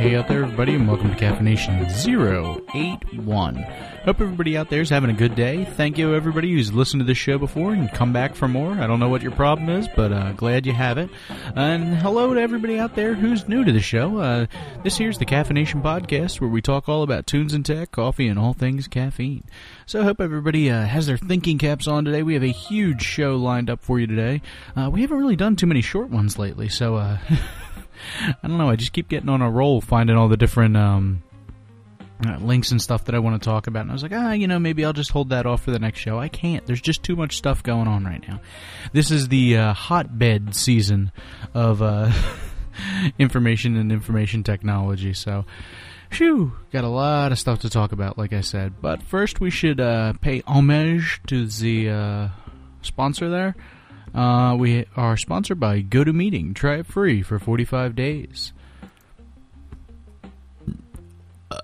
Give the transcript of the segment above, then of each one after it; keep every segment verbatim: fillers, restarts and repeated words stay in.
Hey out there, everybody, and welcome to Caffeination zero eight one. Hope everybody out there is having a good day. Thank you, everybody who's listened to this show before and come back for more. I don't know what your problem is, but uh, glad you have it. And hello to everybody out there who's new to the show. Uh, this here's the Caffeination Podcast, where we talk all about tunes and tech, coffee, and all things caffeine. So I hope everybody uh, has their thinking caps on today. We have a huge show lined up for you today. Uh, we haven't really done too many short ones lately, so... Uh, I don't know, I just keep getting on a roll finding all the different um, uh, links and stuff that I want to talk about. And I was like, ah, you know, maybe I'll just hold that off for the next show. I can't. There's just too much stuff going on right now. This is the uh, hotbed season of uh, information and information technology. So, phew, got a lot of stuff to talk about, like I said. But first we should uh, pay homage to the uh, sponsor there. Uh, we are sponsored by GoToMeeting. Try it free for forty-five days. Uh.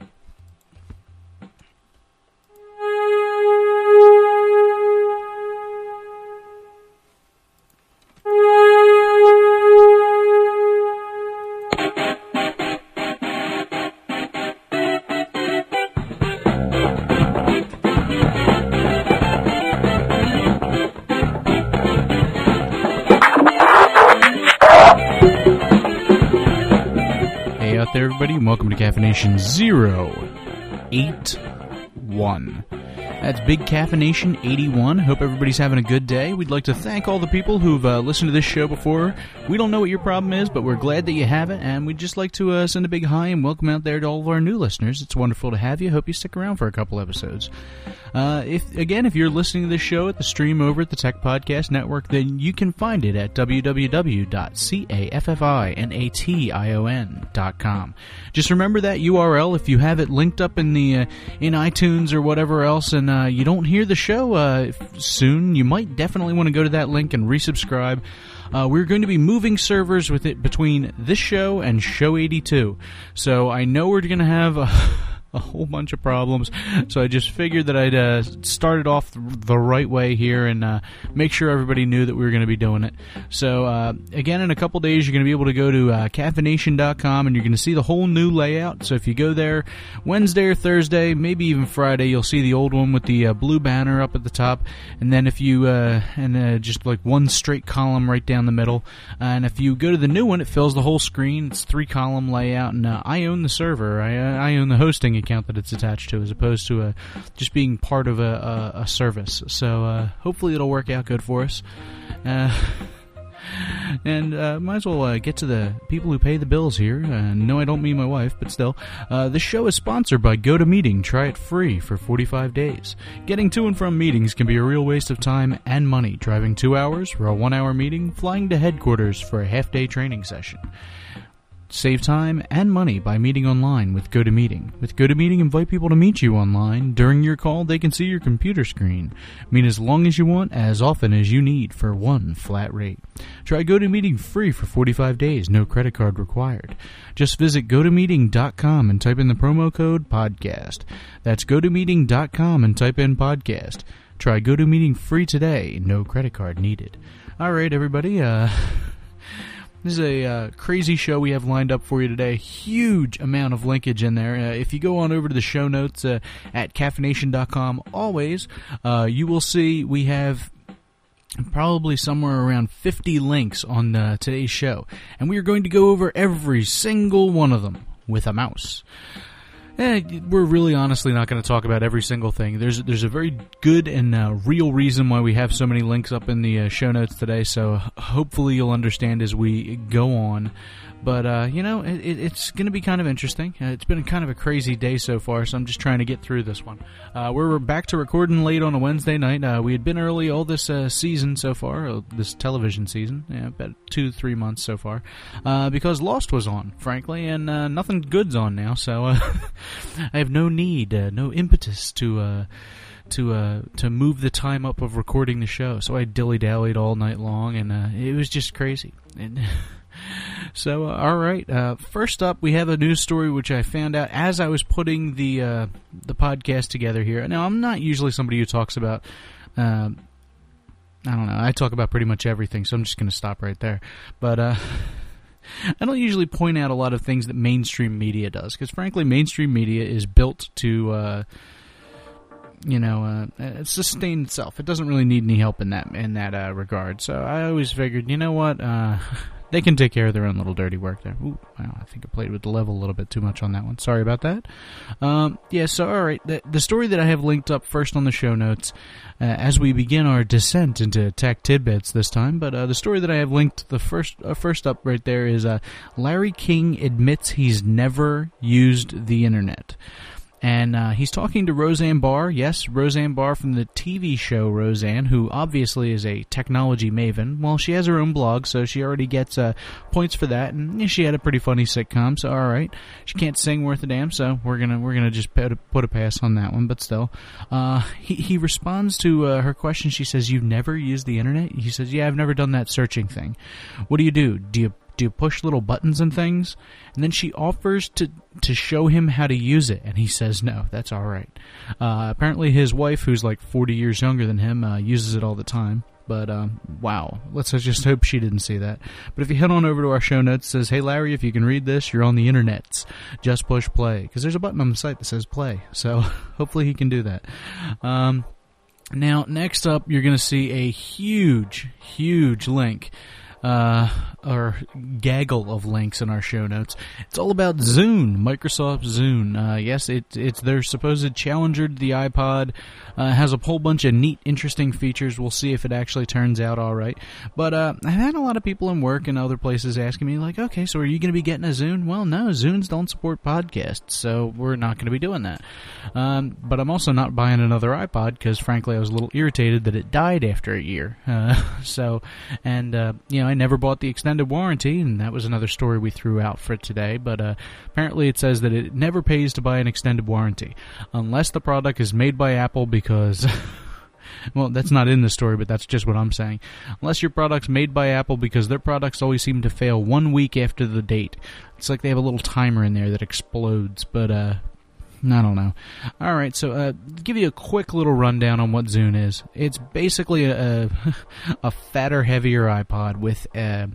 There, everybody, and welcome to Caffeination zero eight one. That's Big Caffeination eighty-one. Hope everybody's having a good day. We'd like to thank all the people who've uh, listened to this show before. We don't know what your problem is, but we're glad that you have it, and we'd just like to uh, send a big hi and welcome out there to all of our new listeners. It's wonderful to have you. Hope you stick around for a couple episodes. Uh, if again, if you're listening to this show at the stream over at the Tech Podcast Network, then you can find it at w w w dot caffeination dot com. Just remember that U R L if you have it linked up in the uh, in iTunes or whatever else, and uh, you don't hear the show uh, soon, you might definitely want to go to that link and resubscribe. Uh, we're going to be moving servers with it between this show and Show eighty-two, so I know we're going to have a, a whole bunch of problems, so I just figured that I'd uh, start it off the right way here and uh, make sure everybody knew that we were going to be doing it. So uh, again, in a couple days, you're going to be able to go to uh, caffeination dot com, and you're going to see the whole new layout. So if you go there Wednesday or Thursday, maybe even Friday, you'll see the old one with the uh, blue banner up at the top, and then if you uh, and uh, just like one straight column right down the middle. Uh, and if you go to the new one, it fills the whole screen. It's three column layout, and uh, I own the server. I uh, I own the hosting account that it's attached to, as opposed to uh, just being part of a, a, a service. So uh, hopefully it'll work out good for us. Uh, and uh, might as well uh, get to the people who pay the bills here. Uh, no, I don't mean my wife, but still. Uh, the show is sponsored by GoToMeeting. Try it free for forty-five days. Getting to and from meetings can be a real waste of time and money. Driving two hours for a one-hour meeting, flying to headquarters for a half-day training session. Save time and money by meeting online with GoToMeeting. With GoToMeeting, invite people to meet you online. During your call, they can see your computer screen. Meet as long as you want, as often as you need, for one flat rate. Try GoToMeeting free for forty-five days, no credit card required. Just visit go to meeting dot com and type in the promo code podcast. That's go to meeting dot com and type in podcast. Try GoToMeeting free today, no credit card needed. All right, everybody, uh... This is a uh, crazy show we have lined up for you today. Huge amount of linkage in there. Uh, if you go on over to the show notes uh, at caffeination dot com, always, uh, you will see we have probably somewhere around fifty links on uh, today's show. And we are going to go over every single one of them with a mouse. Eh, we're really honestly not going to talk about every single thing. There's there's a very good and uh, real reason why we have so many links up in the uh, show notes today, so hopefully you'll understand as we go on. But, uh, you know, it, it's going to be kind of interesting. Uh, it's been kind of a crazy day so far, so I'm just trying to get through this one. Uh, we're back to recording late on a Wednesday night. Uh, we had been early all this uh, season so far, uh, this television season, yeah, about two, three months so far, uh, because Lost was on, frankly, and uh, nothing good's on now, so uh, I have no need, uh, no impetus to... Uh, to uh to move the time up of recording the show. So I dilly-dallied all night long, and uh, it was just crazy. And so, uh, all right. Uh, first up, we have a news story which I found out as I was putting the uh, the podcast together here. Now, I'm not usually somebody who talks about... Uh, I don't know. I talk about pretty much everything, so I'm just going to stop right there. But... Uh, I don't usually point out a lot of things that mainstream media does, because frankly, mainstream media is built to, uh, you know, uh, sustain itself. It doesn't really need any help in that in that uh, regard. So I always figured, you know what, uh, they can take care of their own little dirty work there. Ooh, wow, I think I played with the level a little bit too much on that one. Sorry about that. Um, yeah, so all right, the, the story that I have linked up first on the show notes, uh, as we begin our descent into tech tidbits this time, but uh, the story that I have linked the first uh, first up right there is uh, Larry King admits he's never used the internet. And uh, he's talking to Roseanne Barr, yes, Roseanne Barr from the T V show Roseanne, who obviously is a technology maven. Well, she has her own blog, so she already gets uh, points for that, and yeah, she had a pretty funny sitcom, so all right. She can't sing worth a damn, so we're gonna we're gonna just put a, put a pass on that one. But still, uh, he he responds to uh, her question. She says, "You've never used the internet?" He says, "Yeah, I've never done that searching thing." What do you do? Do you Do you push little buttons and things? And then she offers to to show him how to use it, and he says no, that's all right. Uh, apparently his wife, who's like forty years younger than him, uh, uses it all the time. But, um, wow, let's just hope she didn't see that. But if you head on over to our show notes, it says, "Hey, Larry, if you can read this, you're on the internets. Just push play." Because there's a button on the site that says play, so hopefully he can do that. Um, now, next up, you're going to see a huge, huge link. Uh, or gaggle of links in our show notes. It's all about Zune, Microsoft Zune. Uh, yes, it, it's their supposed challenger to the iPod. Uh, has a whole bunch of neat, interesting features. We'll see if it actually turns out all right. But uh, I've had a lot of people in work and other places asking me, like, okay, so are you going to be getting a Zune? Well, no, Zunes don't support podcasts, so we're not going to be doing that. Um, but I'm also not buying another iPod because, frankly, I was a little irritated that it died after a year. Uh, so, and, uh, you know, I never bought the extended warranty, and that was another story we threw out for today, but uh, apparently it says that it never pays to buy an extended warranty unless the product is made by Apple, because well, that's not in the story, but that's just what I'm saying. Unless your product's made by Apple, because their products always seem to fail one week after the date. It's like they have a little timer in there that explodes, but uh I don't know. All right, so uh, give you a quick little rundown on what Zune is. It's basically a, a fatter, heavier iPod with a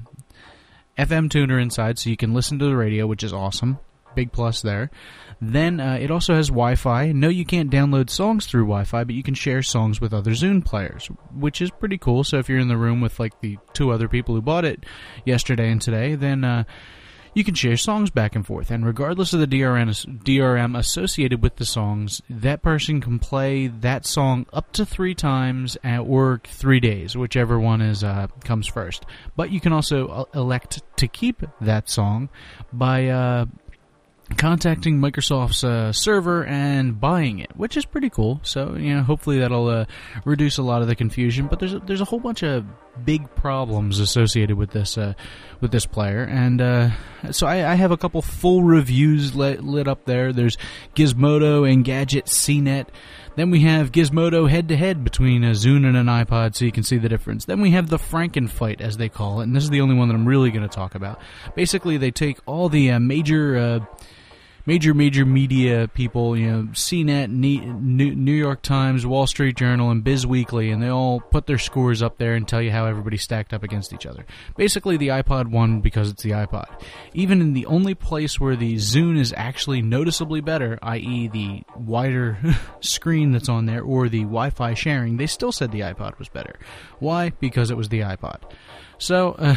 F M tuner inside, so you can listen to the radio, which is awesome. Big plus there. Then uh, it also has Wi-Fi. No, you can't download songs through Wi-Fi, but you can share songs with other Zune players, which is pretty cool. So if you're in the room with like the two other people who bought it yesterday and today, then Uh, you can share songs back and forth, and regardless of the D R M, D R M associated with the songs, that person can play that song up to three times at work, three days, whichever one is uh, comes first. But you can also elect to keep that song by uh, contacting Microsoft's uh, server and buying it, which is pretty cool. So, you know, hopefully that'll uh, reduce a lot of the confusion. But there's a, there's a whole bunch of big problems associated with this uh, with this player, and uh, so I, I have a couple full reviews lit, lit up there. There's Gizmodo, Engadget, C net. Then we have Gizmodo head-to-head between a Zune and an iPod, so you can see the difference. Then we have the Frankenfight, as they call it, and this is the only one that I'm really going to talk about. Basically, they take all the uh, major... Uh, Major, major media people, you know, C net, New York Times, Wall Street Journal, and Biz Weekly, and they all put their scores up there and tell you how everybody stacked up against each other. Basically, the iPod won because it's the iPod. Even in the only place where the Zune is actually noticeably better, that is the wider screen that's on there, or the Wi-Fi sharing, they still said the iPod was better. Why? Because it was the iPod. So, uh...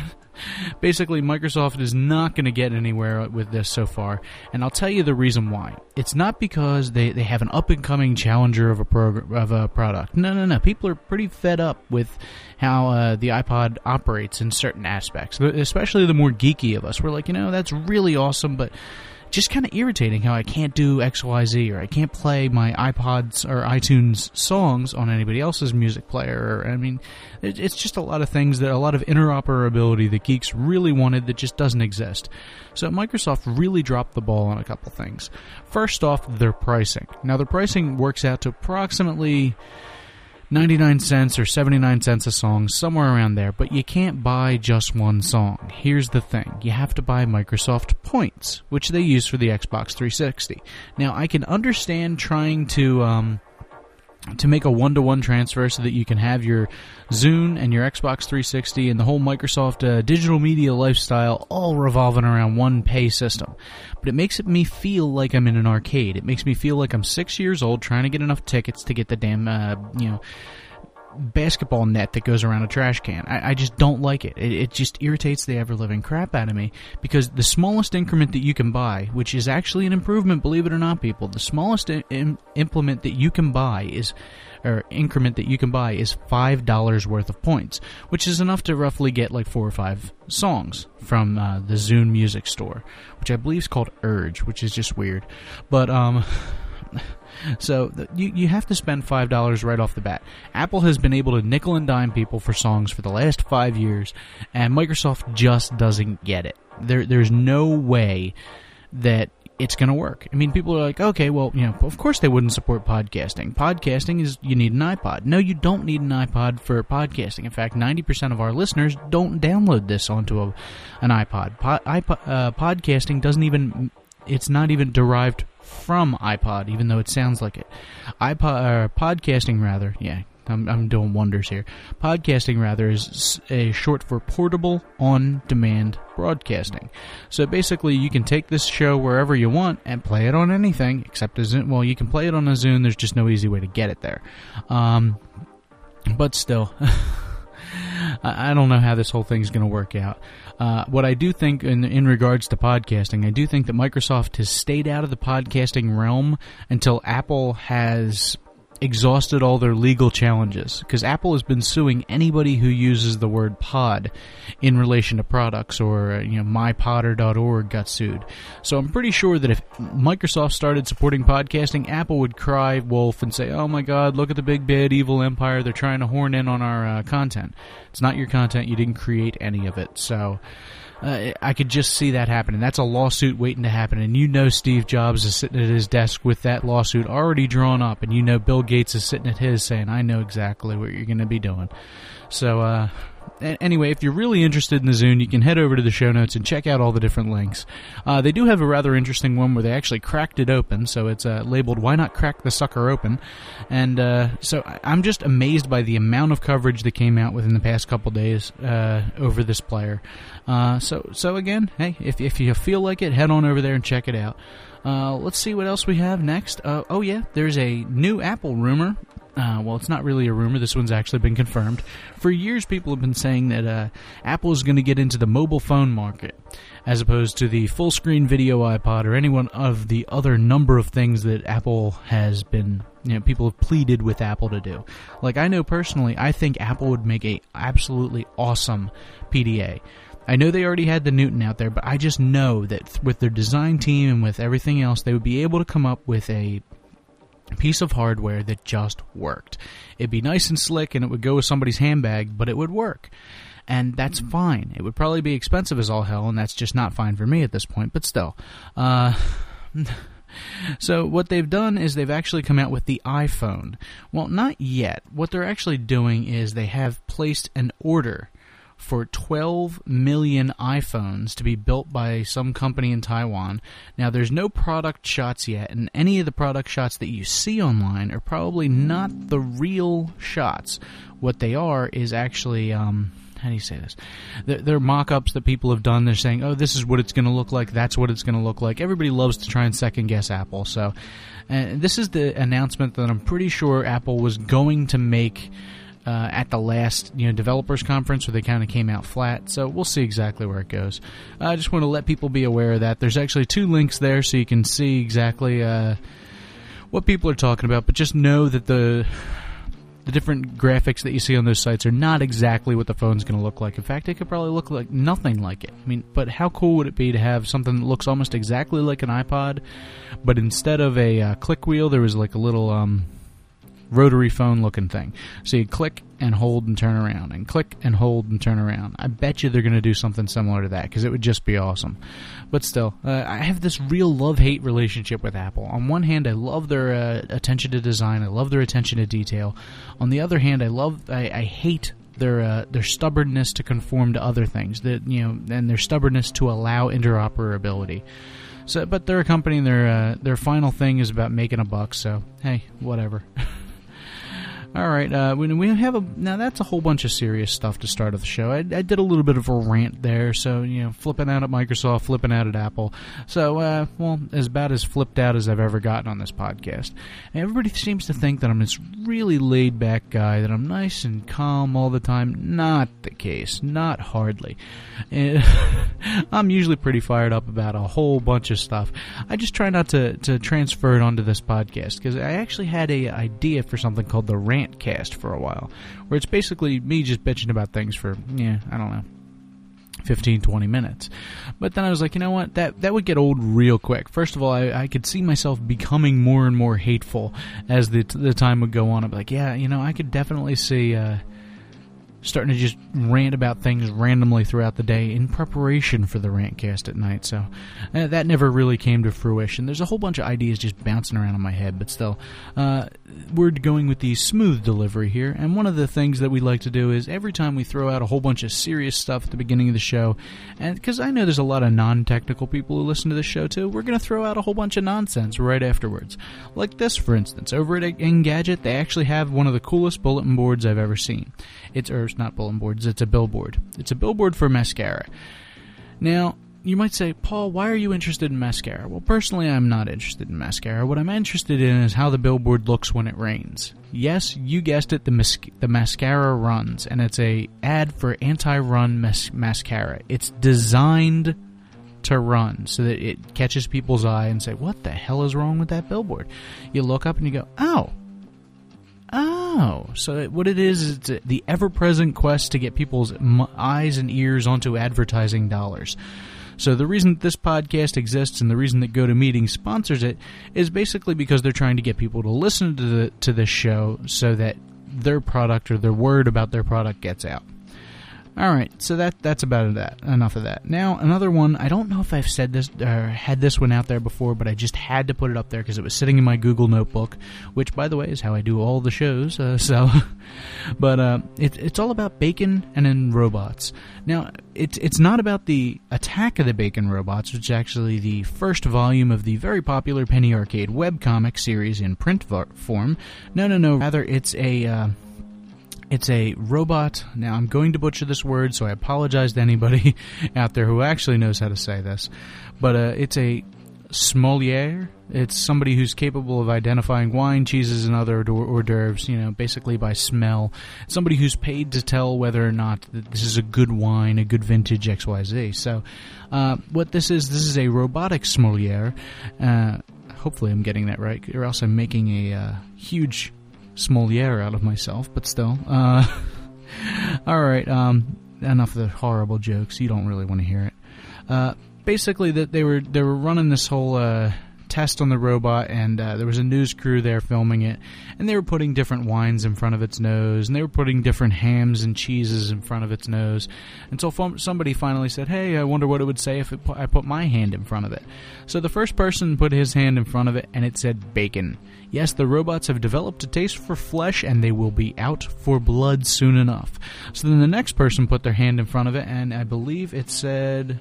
basically, Microsoft is not going to get anywhere with this so far, and I'll tell you the reason why. It's not because they, they have an up-and-coming challenger of a prog- of a product. No, no, no. People are pretty fed up with how uh, the iPod operates in certain aspects, especially the more geeky of us. We're like, you know, that's really awesome, but just kind of irritating how I can't do X Y Z, or I can't play my iPods or iTunes songs on anybody else's music player. Or, I mean, it, it's just a lot of things, that a lot of interoperability that geeks really wanted that just doesn't exist. So Microsoft really dropped the ball on a couple things. First off, their pricing. Now, their pricing works out to approximately ninety-nine cents or seventy-nine cents a song, somewhere around there, but you can't buy just one song. Here's the thing. You have to buy Microsoft points, which they use for the Xbox three sixty. Now, I can understand trying to um, to make a one-to-one transfer so that you can have your Zune and your Xbox three sixty and the whole Microsoft uh, digital media lifestyle all revolving around one pay system. But it makes it me feel like I'm in an arcade. It makes me feel like I'm six years old trying to get enough tickets to get the damn, uh, you know, basketball net that goes around a trash can. I, I just don't like it. it. It just irritates the ever-living crap out of me, because the smallest increment that you can buy, which is actually an improvement, believe it or not, people, the smallest im- implement that you can buy is, or increment that you can buy is five dollars worth of points, which is enough to roughly get like four or five songs from uh, the Zune Music Store, which I believe is called Urge, which is just weird. But, um... So you you have to spend five dollars right off the bat. Apple has been able to nickel and dime people for songs for the last five years, and Microsoft just doesn't get it. There There's no way that it's going to work. I mean, people are like, okay, well, you know, of course they wouldn't support podcasting. Podcasting is, you need an iPod. No, you don't need an iPod for podcasting. In fact, ninety percent of our listeners don't download this onto a, an iPod. Pod, iPod uh, podcasting doesn't even, it's not even derived from iPod, even though it sounds like it. iPod, uh, podcasting, rather, yeah, I'm, I'm doing wonders here. Podcasting, rather, is a short for portable on-demand broadcasting. So basically, you can take this show wherever you want and play it on anything, except a Zune. Well, you can play it on a Zune. There's just no easy way to get it there. Um, but still, I don't know how this whole thing's going to work out. Uh, what I do think in, in regards to podcasting, I do think that Microsoft has stayed out of the podcasting realm until Apple has exhausted all their legal challenges, because Apple has been suing anybody who uses the word pod in relation to products, or, you know, my podder dot org got sued. So I'm pretty sure that if Microsoft started supporting podcasting, Apple would cry wolf and say, oh my god, look at the big bad evil empire, they're trying to horn in on our uh, content. It's not your content, you didn't create any of it. So Uh, I could just see that happening. That's a lawsuit waiting to happen, and you know Steve Jobs is sitting at his desk with that lawsuit already drawn up, and you know Bill Gates is sitting at his saying, I know exactly what you're going to be doing. So, uh, anyway, if you're really interested in the Zune, you can head over to the show notes and check out all the different links. Uh, they do have a rather interesting one where they actually cracked it open, so it's uh, labeled, Why Not Crack the Sucker Open? And uh, so I'm just amazed by the amount of coverage that came out within the past couple days uh, over this player. Uh, so, so again, hey, if, if you feel like it, head on over there and check it out. Uh, let's see what else we have next. Uh, oh yeah, there's a new Apple rumor. Uh, well, it's not really a rumor. This one's actually been confirmed. For years, people have been saying that uh, Apple is going to get into the mobile phone market, as opposed to the full-screen video iPod or any one of the other number of things that Apple has been, you know, people have pleaded with Apple to do. Like, I know personally, I think Apple would make a absolutely awesome P D A. I know they already had the Newton out there, but I just know that th- with their design team and with everything else, they would be able to come up with a piece of hardware that just worked. It'd be nice and slick, and it would go with somebody's handbag, but it would work. And that's fine. It would probably be expensive as all hell, and that's just not fine for me at this point, but still. Uh... So what they've done is they've actually come out with the iPhone. Well, not yet. What they're actually doing is they have placed an order for twelve million iPhones to be built by some company in Taiwan. Now, there's no product shots yet, and any of the product shots that you see online are probably not the real shots. What they are is actually, um, how do you say this? They're, they're mock-ups that people have done. They're saying, oh, this is what it's going to look like, that's what it's going to look like. Everybody loves to try and second-guess Apple. So, and this is the announcement that I'm pretty sure Apple was going to make Uh, at the last, you know, developers conference, where they kind of came out flat. So we'll see exactly where it goes. I just want to let people be aware of that. There's actually two links there, so you can see exactly uh, what people are talking about. But just know that the the different graphics that you see on those sites are not exactly what the phone's going to look like. In fact, it could probably look like nothing like it. I mean, but how cool would it be to have something that looks almost exactly like an iPod, but instead of a uh, click wheel, there was like a little um. rotary phone looking thing. So you click and hold and turn around, and click and hold and turn around. I bet you they're going to do something similar to that, because it would just be awesome. But still, uh, I have this real love-hate relationship with Apple. On one hand, I love their uh, attention to design. I love their attention to detail. On the other hand, I love, I, I hate their uh, their stubbornness to conform to other things. That, you know, and their stubbornness to allow interoperability. So, but they're a company, and their uh, their final thing is about making a buck. So hey, whatever. All right, uh, we, we have a now. That's a whole bunch of serious stuff to start off the show. I, I did a little bit of a rant there, so you know, flipping out at Microsoft, flipping out at Apple. So, uh, well, as bad as flipped out as I've ever gotten on this podcast. And everybody seems to think that I'm this really laid back guy, that I'm nice and calm all the time. Not the case, not hardly. I'm usually pretty fired up about a whole bunch of stuff. I just try not to to transfer it onto this podcast because I actually had a idea for something called the Rant Cast for a while, where it's basically me just bitching about things for, yeah, I don't know, fifteen, twenty minutes. But then I was like, you know what, that that would get old real quick. First of all, I, I could see myself becoming more and more hateful as the the time would go on. I'd be like, yeah, you know, I could definitely see uh, starting to just rant about things randomly throughout the day in preparation for the Rantcast at night. So uh, that never really came to fruition. There's a whole bunch of ideas just bouncing around in my head, but still, uh, we're going with the smooth delivery here. And one of the things that we like to do is every time we throw out a whole bunch of serious stuff at the beginning of the show, and because I know there's a lot of non-technical people who listen to this show too, we're going to throw out a whole bunch of nonsense right afterwards. Like this, for instance. Over at Engadget, they actually have one of the coolest bulletin boards I've ever seen. It's, or it's not bulletin boards, it's a billboard. It's a billboard for mascara. Now, you might say, Paul, why are you interested in mascara? Well, personally, I'm not interested in mascara. What I'm interested in is how the billboard looks when it rains. Yes, you guessed it, the, mas- the mascara runs, and it's a ad for anti-run mas- mascara. It's designed to run so that it catches people's eye and say, what the hell is wrong with that billboard? You look up and you go, oh. Oh, so what it is is it's the ever-present quest to get people's m- eyes and ears onto advertising dollars. So the reason this podcast exists and the reason that GoToMeeting sponsors it is basically because they're trying to get people to listen to the, to this show so that their product or their word about their product gets out. All right, so that that's about that. Enough of that. Now, another one, I don't know if I've said this or had this one out there before, but I just had to put it up there because it was sitting in my Google Notebook, which, by the way, is how I do all the shows. Uh, so, But uh, it, it's all about bacon and then robots. Now, it, it's not about the Attack of the Bacon Robots, which is actually the first volume of the very popular Penny Arcade webcomic series in print form. No, no, no. Rather, it's a... Uh, It's a robot. Now, I'm going to butcher this word, so I apologize to anybody out there who actually knows how to say this. But uh, it's a sommelier. It's somebody who's capable of identifying wine, cheeses, and other hors d'oeuvres, you know, basically by smell. Somebody who's paid to tell whether or not this is a good wine, a good vintage, X Y Z. So uh, what this is, this is a robotic sommelier. Uh, hopefully I'm getting that right, or else I'm making a uh, huge... Smolier out of myself, but still. Uh, all right, um, enough of the horrible jokes. You don't really want to hear it. Uh, basically, that they were they were running this whole uh, test on the robot, and uh, there was a news crew there filming it, and they were putting different wines in front of its nose, and they were putting different hams and cheeses in front of its nose, until somebody finally said, hey, I wonder what it would say if it pu- I put my hand in front of it. So the first person put his hand in front of it, and it said bacon. Yes, the robots have developed a taste for flesh, and they will be out for blood soon enough. So then the next person put their hand in front of it, and I believe it said...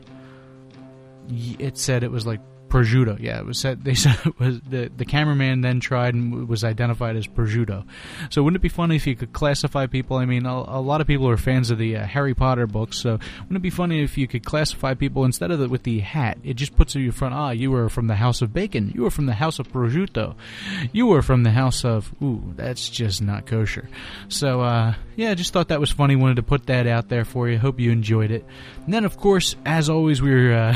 It said it was like prosciutto. Yeah, it was said. They said it was the the cameraman then tried and was identified as prosciutto. So wouldn't it be funny if you could classify people? I mean, a, a lot of people are fans of the uh, Harry Potter books. So wouldn't it be funny if you could classify people instead of the, with the hat? It just puts you in front. Ah, you were from the house of bacon. You were from the house of prosciutto. You were from the house of. Ooh, that's just not kosher. So uh, yeah, I just thought that was funny. Wanted to put that out there for you. Hope you enjoyed it. And then, of course, as always, we're. Uh,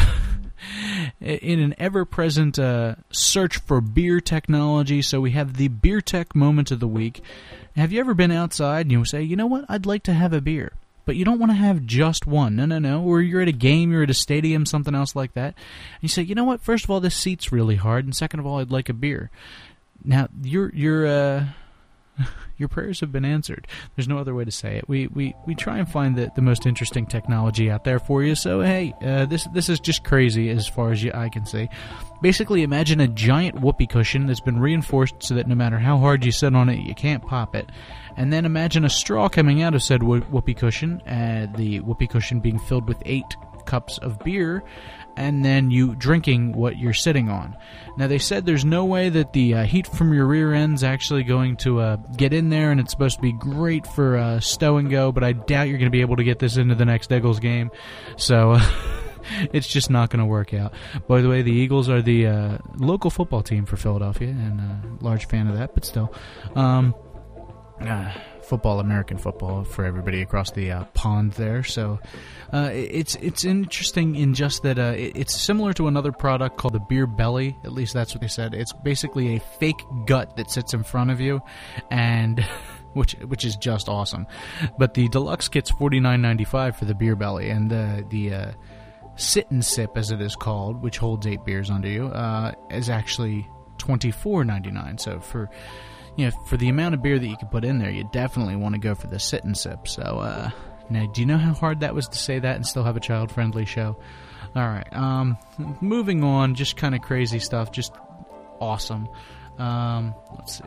in an ever-present uh, search for beer technology, so we have the Beer Tech Moment of the Week. Have you ever been outside and you say, you know what, I'd like to have a beer, but you don't want to have just one. No, no, no. Or you're at a game, you're at a stadium, something else like that, and you say, you know what, first of all, this seat's really hard, and second of all, I'd like a beer. Now, you're... you're uh, your prayers have been answered. There's no other way to say it. We we, we try and find the, the most interesting technology out there for you. So, hey, uh, this this is just crazy as far as you, I can see. Basically, imagine a giant whoopee cushion that's been reinforced so that no matter how hard you sit on it, you can't pop it. And then imagine a straw coming out of said whoopee cushion, uh, the whoopee cushion being filled with eight cups of beer. and then you drinking what you're sitting on. Now, they said there's no way that the uh, heat from your rear end's actually going to uh, get in there, and it's supposed to be great for uh, stow and go, but I doubt you're going to be able to get this into the next Eagles game. So... Uh, it's just not going to work out. By the way, the Eagles are the uh, local football team for Philadelphia, and a uh, large fan of that, but still. Um, uh, football, American football, for everybody across the uh, pond there. So uh, it's it's interesting in just that uh, it's similar to another product called the Beer Belly. At least that's what they said. It's basically a fake gut that sits in front of you, and... Which which is just awesome. But the deluxe kit's forty-nine ninety-five for the Beer Belly, and the the uh, Sit and Sip, as it is called, which holds eight beers under you, uh, is actually twenty-four ninety-nine. So for you know for the amount of beer that you can put in there, you definitely want to go for the Sit and Sip. So uh, now, do you know how hard that was to say that and still have a child-friendly show? All right, um, moving on, just kind of crazy stuff, just awesome. Um, let's see.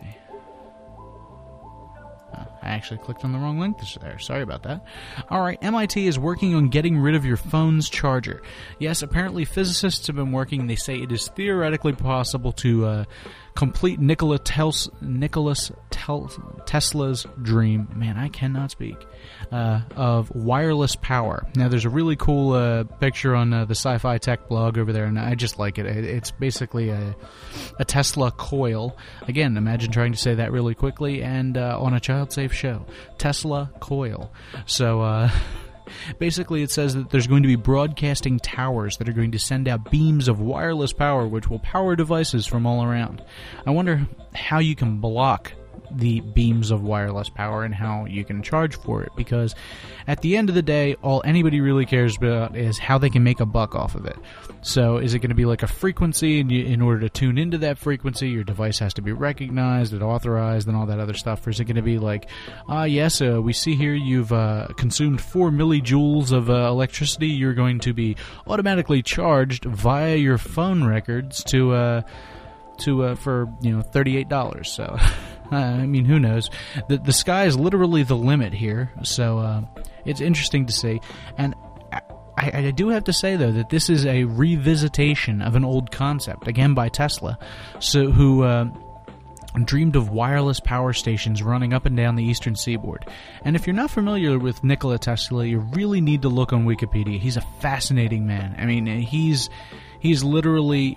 I actually clicked on the wrong link there. Sorry about that. All right, M I T is working on getting rid of your phone's charger. Yes, apparently physicists have been working. They say it is theoretically possible to uh, complete Nikola Tels- Nicholas Tel- Tesla's dream. Man, I cannot speak. Uh, of wireless power. Now, there's a really cool uh, picture on uh, the Sci-Fi Tech blog over there, and I just like it. It's basically a, a Tesla coil. Again, imagine trying to say that really quickly and uh, on a child-safe show. Tesla coil. So, uh... basically, it says that there's going to be broadcasting towers that are going to send out beams of wireless power which will power devices from all around. I wonder how you can block the beams of wireless power and how you can charge for it, because at the end of the day, all anybody really cares about is how they can make a buck off of it. So is it going to be like a frequency, and you, in order to tune into that frequency, your device has to be recognized and authorized and all that other stuff? Or is it going to be like, ah, uh, yes, uh, we see here you've uh, consumed four millijoules of uh, electricity, you're going to be automatically charged via your phone records to uh, to uh, for you know thirty-eight dollars. So uh, I mean, who knows? The the sky is literally the limit here. So uh, it's interesting to see. And I, I do have to say, though, that this is a revisitation of an old concept, again by Tesla, so who uh, dreamed of wireless power stations running up and down the eastern seaboard. And if you're not familiar with Nikola Tesla, you really need to look on Wikipedia. He's a fascinating man. I mean, he's he's literally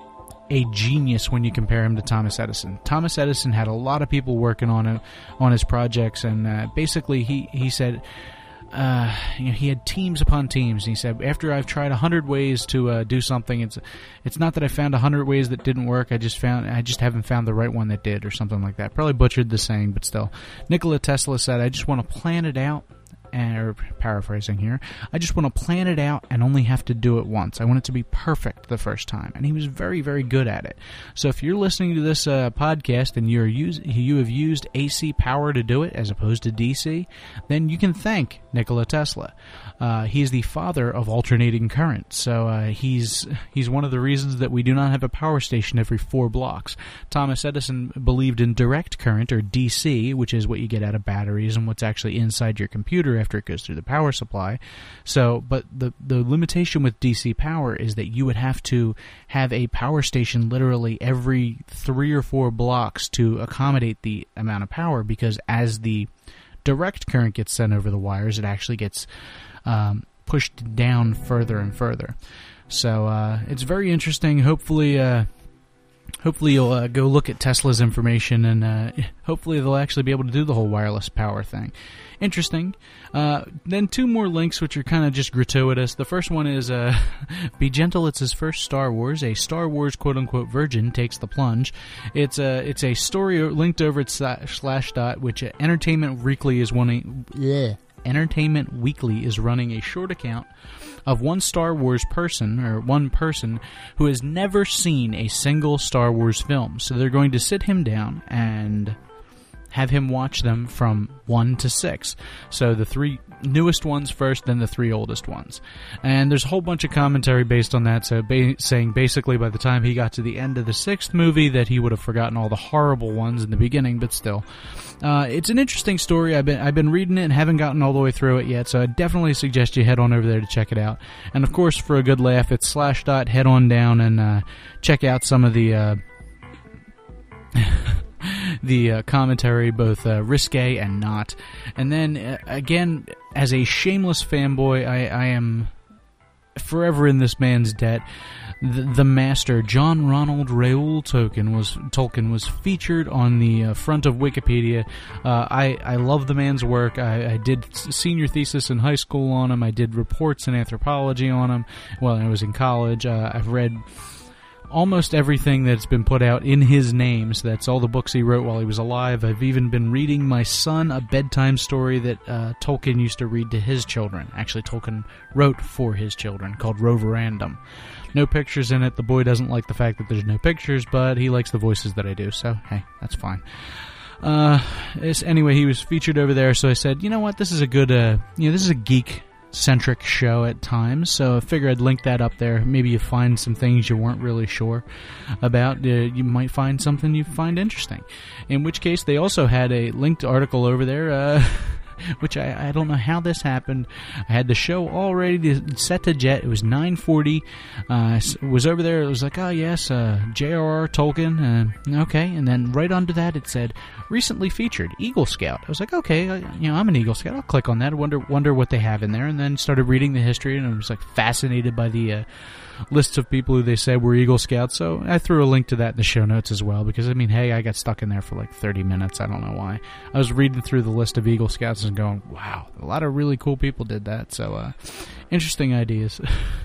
a genius when you compare him to Thomas Edison. Thomas Edison had a lot of people working on him, on his projects, and uh, basically he, he said... Uh, you know, he had teams upon teams, and he said, after I've tried a hundred ways to uh, do something, it's it's not that I found a hundred ways that didn't work, I just found I just haven't found the right one that did, or something like that. Probably butchered the saying, but still. Nikola Tesla said, I just want to plan it out, and, or paraphrasing here, I just want to plan it out and only have to do it once. I want it to be perfect the first time, and he was very, very good at it. So if you're listening to this uh, podcast and you're use, you have used A C power to do it as opposed to D C, then you can thank Nikola Tesla. Uh, he's the father of alternating current, so uh, he's he's one of the reasons that we do not have a power station every four blocks. Thomas Edison believed in direct current, or D C, which is what you get out of batteries and what's actually inside your computer after it goes through the power supply. So, but the the limitation with D C power is that you would have to have a power station literally every three or four blocks to accommodate the amount of power, because as the direct current gets sent over the wires, it actually gets um, pushed down further and further. So uh, it's very interesting. Hopefully, uh, hopefully you'll uh, go look at Tesla's information, and uh, hopefully they'll actually be able to do the whole wireless power thing. Interesting. Uh, then two more links, which are kind of just gratuitous. The first one is uh, Be Gentle, It's His First Star Wars. A Star Wars quote-unquote virgin takes the plunge. It's a, it's a story linked over at Slashdot, which uh, Entertainment Weekly is running... Yeah. Entertainment Weekly is running a short account of one Star Wars person, or one person, who has never seen a single Star Wars film. So they're going to sit him down and have him watch them from one to six. So the three newest ones first, then the three oldest ones. And there's a whole bunch of commentary based on that, so ba- saying basically by the time he got to the end of the sixth movie that he would have forgotten all the horrible ones in the beginning, but still. Uh, it's an interesting story. I've been I've been reading it and haven't gotten all the way through it yet, so I definitely suggest you head on over there to check it out. And of course, for a good laugh, it's Slashdot. Head on down and uh, check out some of the uh, the uh, commentary, both uh, risque and not. And then uh, again, as a shameless fanboy, I, I am forever in this man's debt. The, the master, John Ronald Raoul Tolkien, was Tolkien was featured on the uh, front of Wikipedia. Uh, I, I love the man's work. I, I did senior thesis in high school on him. I did reports in anthropology on him. Well, I was in college. Uh, I've read almost everything that's been put out in his name. So that's all the books he wrote while he was alive. I've even been reading my son a bedtime story that uh, Tolkien used to read to his children. Actually, Tolkien wrote for his children, called Roverandom. No pictures in it. The boy doesn't like the fact that there's no pictures, but he likes the voices that I do, so hey, that's fine. Uh, anyway, he was featured over there, so I said, you know what, this is a good, uh, you know, this is a geek-centric show at times, so I figured I'd link that up there. Maybe you find some things you weren't really sure about. Uh, you might find something you find interesting. In which case, they also had a linked article over there, uh... which I, I don't know how this happened. I had the show all ready to set to jet. It was nine forty. Uh, was over there. It was like, oh yes, uh, J R R. Tolkien. Uh, okay, and then right under that it said recently featured Eagle Scout. I was like, okay, I, you know, I'm an Eagle Scout. I'll click on that. Wonder wonder what they have in there, and then started reading the history, and I was like fascinated by the uh, lists of people who they said were Eagle Scouts. So I threw a link to that in the show notes as well, because I mean, hey, I got stuck in there for like thirty minutes. I don't know why. I was reading through the list of Eagle Scouts and going, wow, a lot of really cool people did that. So uh, interesting ideas.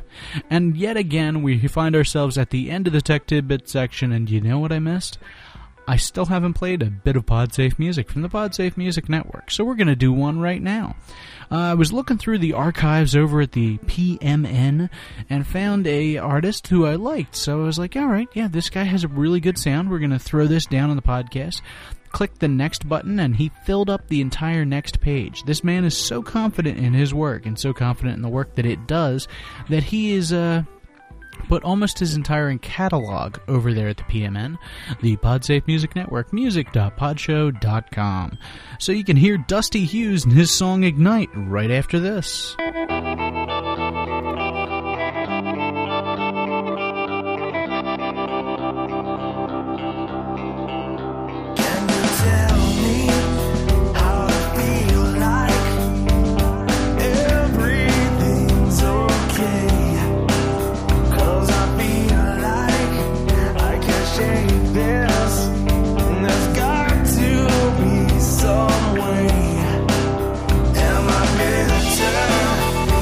And yet again, we find ourselves at the end of the Tech Tidbit section, and you know what I missed? I still haven't played a bit of PodSafe music from the PodSafe Music Network, so we're going to do one right now. Uh, I was looking through the archives over at the P M N and found a artist who I liked, so I was like, alright, yeah, this guy has a really good sound. We're going to throw this down on the podcast. Clicked the next button, and he filled up the entire next page. This man is so confident in his work and so confident in the work that it does that he is uh, put almost his entire catalog over there at the P M N, the PodSafe Music Network, music dot podshow dot com. So you can hear Dusty Hughes and his song Ignite right after this. Some way, am I better?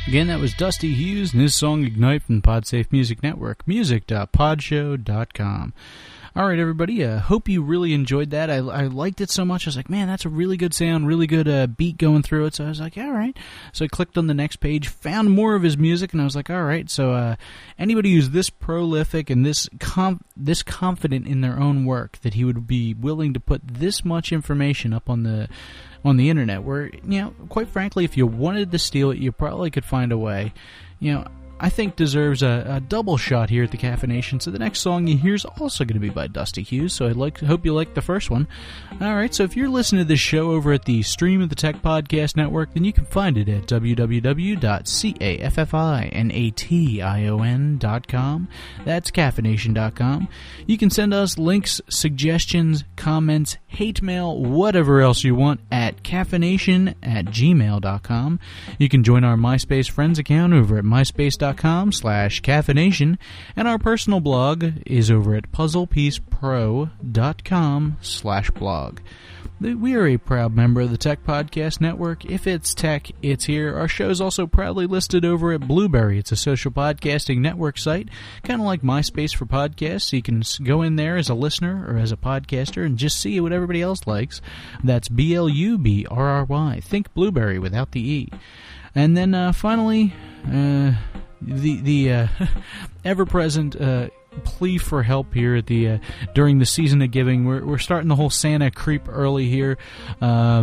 Again, that was Dusty Hughes and his song Ignite from PodSafe Music Network, music dot podshow dot com. All right, everybody, uh, hope you really enjoyed that. I, I liked it so much. I was like, man, that's a really good sound, really good uh, beat going through it. So I was like, all right. So I clicked on the next page, found more of his music, and I was like, all right. So uh, anybody who's this prolific and this com- this confident in their own work that he would be willing to put this much information up on the on the internet, where, you know, quite frankly, if you wanted to steal it, you probably could find a way. You know, I think deserves a, a double shot here at the Caffeination. So the next song you hear is also going to be by Dusty Hughes, so I like hope you like the first one. Alright, so if you're listening to this show over at the Stream of the Tech Podcast Network, then you can find it at w w w dot caffeination dot com. That's caffeination dot com. You can send us links, suggestions, comments, hate mail, whatever else you want at caffeination at gmail dot com. You can join our MySpace Friends account over at myspace dot com slash caffeination, and our personal blog is over at puzzlepiece-pro dot com slash blog. We are a proud member of the Tech Podcast Network. If it's tech, it's here. Our show is also proudly listed over at Blueberry. It's a social podcasting network site, kind of like MySpace for podcasts. So you can go in there as a listener or as a podcaster and just see what everybody else likes. That's B L U B R R Y. Think Blueberry without the E. And then uh, finally, uh, the the uh, ever-present uh, plea for help here at the uh, during the season of giving. We're we're starting the whole Santa creep early here. Uh,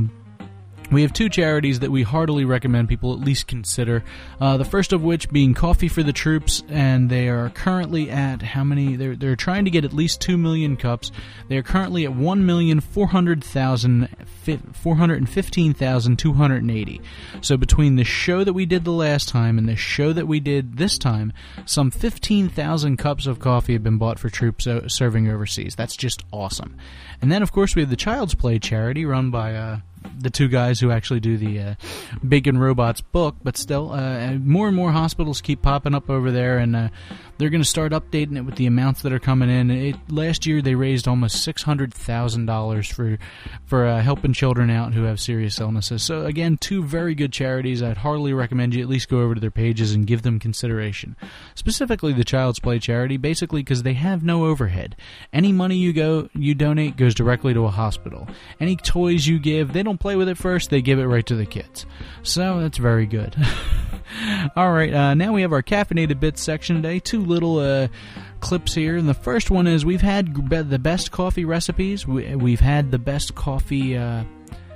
We have two charities that we heartily recommend people at least consider. Uh, the first of which being Coffee for the Troops, and they are currently at how many? They're they're trying to get at least two million cups. They are currently at one million four hundred thousand four hundred fifteen thousand two hundred eighty. So between the show that we did the last time and the show that we did this time, some fifteen thousand cups of coffee have been bought for troops serving overseas. That's just awesome. And then, of course, we have the Child's Play charity run by Uh, the two guys who actually do the uh, Bacon Robots book, but still, uh, more and more hospitals keep popping up over there, and uh, they're going to start updating it with the amounts that are coming in. It, last year, they raised almost six hundred thousand dollars for for uh, helping children out who have serious illnesses. So, again, two very good charities. I'd heartily recommend you at least go over to their pages and give them consideration. Specifically, the Child's Play charity, basically because they have no overhead. Any money you go you donate goes directly to a hospital. Any toys you give, they don't play with it first, they give it right to the kids. So that's very good. Alright, uh, now we have our Caffeinated Bits section today. Two little uh, clips here. And the first one is we've had be- the best coffee recipes. We- we've had the best coffee... Uh,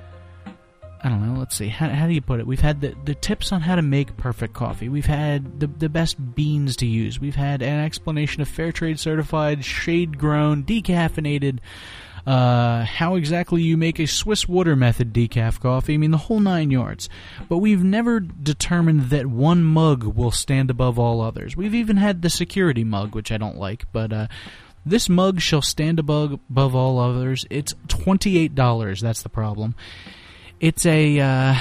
I don't know, let's see, how, how do you put it? We've had the, the tips on how to make perfect coffee. We've had the, the best beans to use. We've had an explanation of fair trade certified, shade-grown, decaffeinated, uh, how exactly you make a Swiss water method decaf coffee. I mean, the whole nine yards. But we've never determined that one mug will stand above all others. We've even had the security mug, which I don't like, but uh, this mug shall stand above, above all others. It's twenty-eight dollars, that's the problem. It's a uh,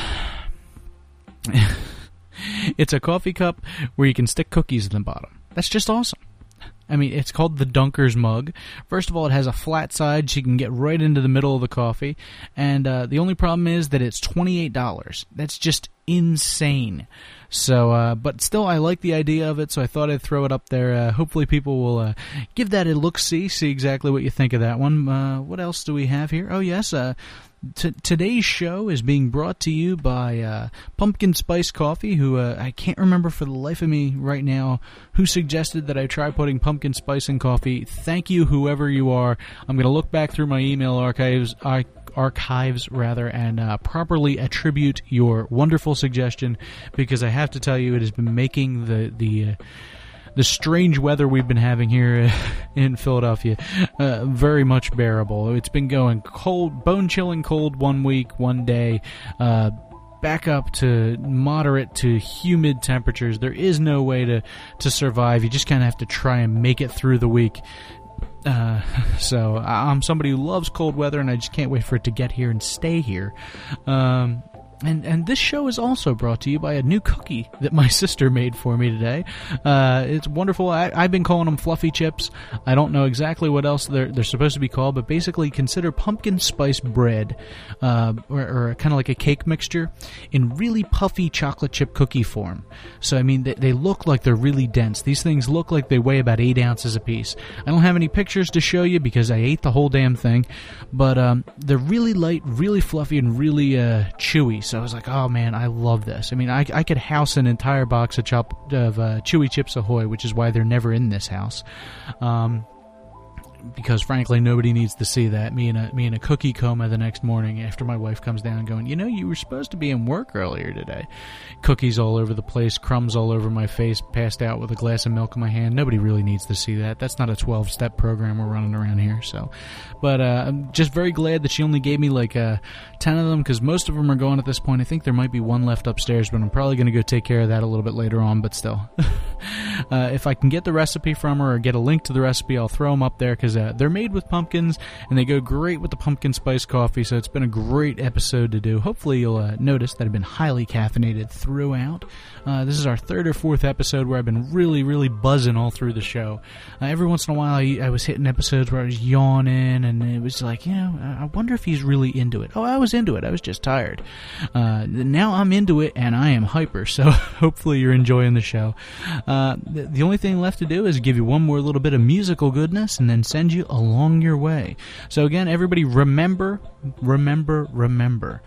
it's a coffee cup where you can stick cookies in the bottom. That's just awesome. I mean, it's called the Dunker's mug. First of all, it has a flat side so you can get right into the middle of the coffee. And uh, the only problem is that it's twenty-eight dollars. That's just insane. So, uh, but still, I like the idea of it, so I thought I'd throw it up there. Uh, hopefully people will uh, give that a look-see, see exactly what you think of that one. Uh, what else do we have here? Oh, yes, uh, T- today's show is being brought to you by uh, Pumpkin Spice Coffee, who uh, I can't remember for the life of me right now who suggested that I try putting pumpkin spice in coffee. Thank you, whoever you are. I'm going to look back through my email archives, ar- archives rather, and uh, properly attribute your wonderful suggestion, because I have to tell you, it has been making the the. Uh, The strange weather we've been having here in Philadelphia uh, very much bearable. It's been going cold, bone-chilling cold one week, one day, uh, back up to moderate to humid temperatures. There is no way to, to survive. You just kind of have to try and make it through the week. Uh, so I'm somebody who loves cold weather, and I just can't wait for it to get here and stay here. Um, and and this show is also brought to you by a new cookie that my sister made for me today. Uh, it's wonderful. I, I've been calling them fluffy chips. I don't know exactly what else they're they're supposed to be called, but basically consider pumpkin spice bread, uh, or, or kind of like a cake mixture in really puffy chocolate chip cookie form. So I mean, they, they look like they're really dense. These things look like they weigh about eight ounces a piece. I don't have any pictures to show you because I ate the whole damn thing, but um, they're really light, really fluffy, and really uh, chewy. So I was like, oh man, I love this. I mean, I, I could house an entire box of, chop, of uh, Chewy Chips Ahoy, which is why they're never in this house. Um, because frankly, nobody needs to see that. Me in a me in a cookie coma the next morning after my wife comes down going, you know, you were supposed to be in work earlier today. Cookies all over the place, crumbs all over my face, passed out with a glass of milk in my hand. Nobody really needs to see that. That's not a twelve-step program we're running around here. So, but uh, I'm just very glad that she only gave me like uh, ten of them, because most of them are gone at this point. I think there might be one left upstairs, but I'm probably going to go take care of that a little bit later on, but still. uh, if I can get the recipe from her or get a link to the recipe, I'll throw them up there, because uh, they're made with pumpkins, and they go great with the pumpkin spice coffee, so it's been a great episode to do. Hopefully you'll uh, notice that I've been highly caffeinated throughout. Uh, this is our third or fourth episode where I've been really, really buzzing all through the show. Uh, every once in a while I, I was hitting episodes where I was yawning, and it was like, you know, I wonder if he's really into it. Oh, I was into it. I was just tired. Uh, now I'm into it, and I am hyper, so hopefully you're enjoying the show. Uh, the, the only thing left to do is give you one more little bit of musical goodness and then send you along your way. So again, everybody, remember, remember, remember.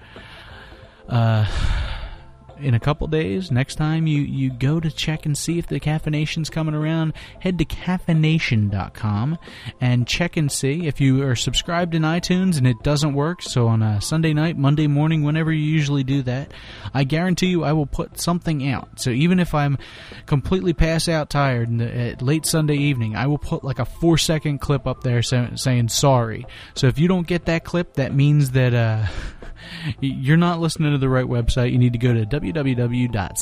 Uh... In a couple days, next time you, you go to check and see if the caffeination's coming around, head to caffeination dot com and check and see. If you are subscribed in iTunes and it doesn't work, so on a Sunday night, Monday morning, whenever you usually do that, I guarantee you I will put something out. So even if I'm completely pass out tired in the, at late Sunday evening, I will put like a four second clip up there say, saying sorry. So if you don't get that clip, that means that uh, you're not listening to the right website. You need to go to w w w dot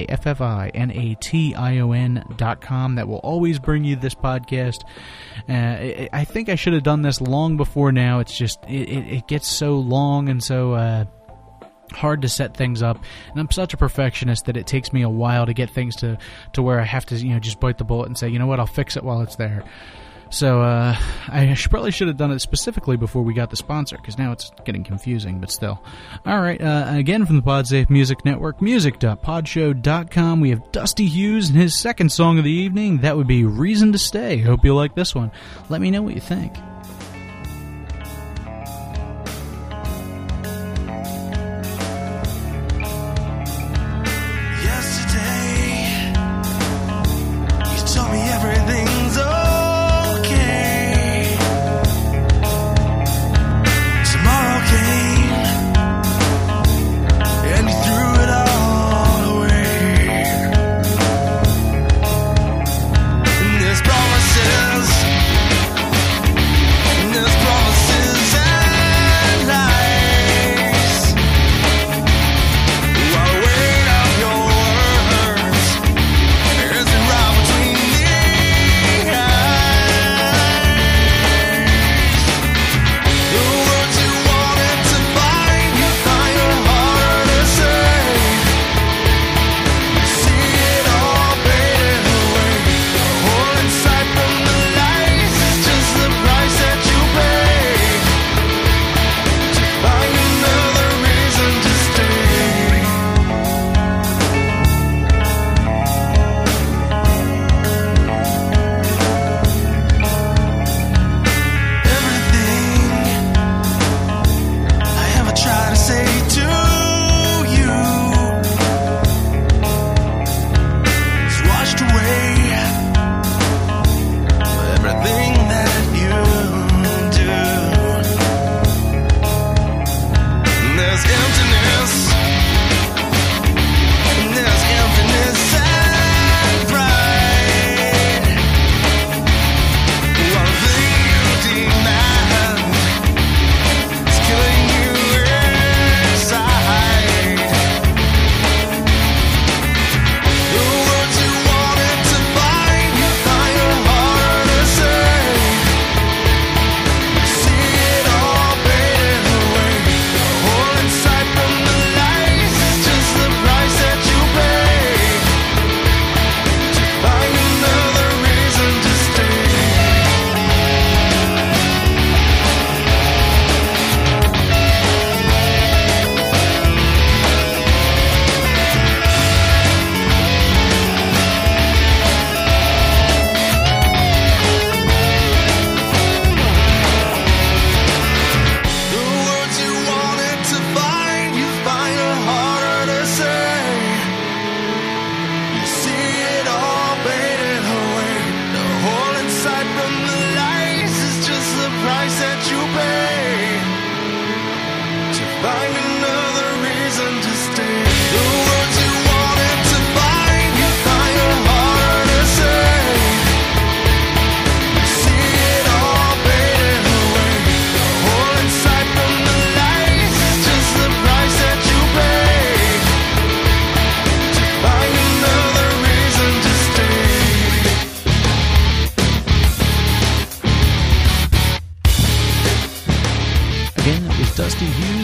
caffeination dot com. That will always bring you this podcast. Uh, I think I should have done this long before now. It's just, it, it gets so long and so uh, hard to set things up. And I'm such a perfectionist that it takes me a while to get things to, to where I have to, you know, just bite the bullet and say, you know what, I'll fix it while it's there. So uh, I should, probably should have done it specifically before we got the sponsor, because now it's getting confusing, but still. All right, uh, again from the PodSafe Music Network, music dot podshow dot com, we have Dusty Hughes and his second song of the evening. That would be Reason to Stay. Hope you like this one. Let me know what you think. Yesterday, you told me everything's over.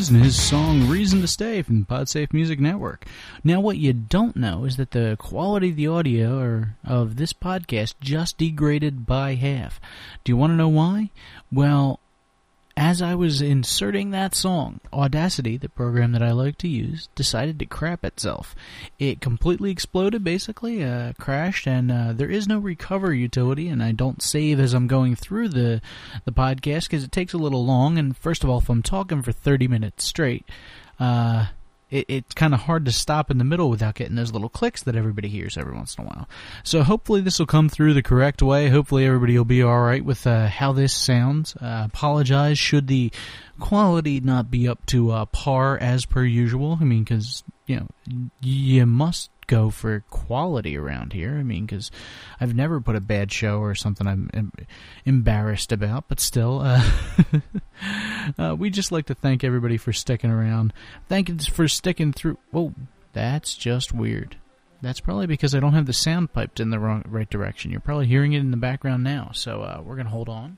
and his song Reason to Stay from the PodSafe Music Network. Now, what you don't know is that the quality of the audio or of this podcast just degraded by half. Do you want to know why? Well, as I was inserting that song, Audacity, the program that I like to use, decided to crap itself. It completely exploded, basically, uh, crashed, and uh, there is no recover utility, and I don't save as I'm going through the, the podcast because it takes a little long, and first of all, if I'm talking for thirty minutes straight, uh... It, it's kind of hard to stop in the middle without getting those little clicks that everybody hears every once in a while. So hopefully this will come through the correct way. Hopefully everybody will be all right with uh, how this sounds. Uh, apologize should the quality not be up to uh, par as per usual. I mean, because, you know, you must go for quality around here. I mean, because I've never put a bad show or something I'm em- embarrassed about, but still, uh, uh, we just like to thank everybody for sticking around. Thank you for sticking through. Whoa, that's just weird. That's probably because I don't have the sound piped in the wrong right direction. You're probably hearing it in the background now, so uh, we're going to hold on.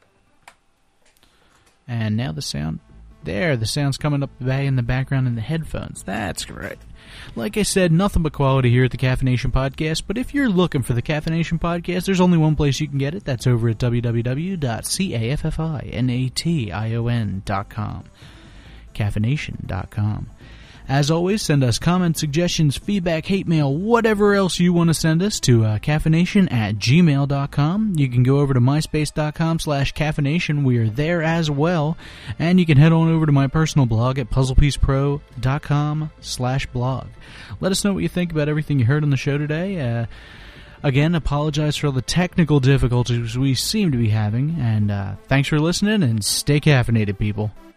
And now the sound... There, the sound's coming up in the background in the headphones. That's great. Like I said, nothing but quality here at the Caffeination Podcast, but if you're looking for the Caffeination Podcast, there's only one place you can get it. That's over at w w w dot caffeination dot com. caffeination dot com. As always, send us comments, suggestions, feedback, hate mail, whatever else you want to send us to uh, caffeination at gmail dot com. You can go over to myspace dot com slash caffeination. We are there as well. And you can head on over to my personal blog at puzzlepiece-pro dot com slash blog. Let us know what you think about everything you heard on the show today. Uh, again, apologize for all the technical difficulties we seem to be having. And uh, thanks for listening, and stay caffeinated, people.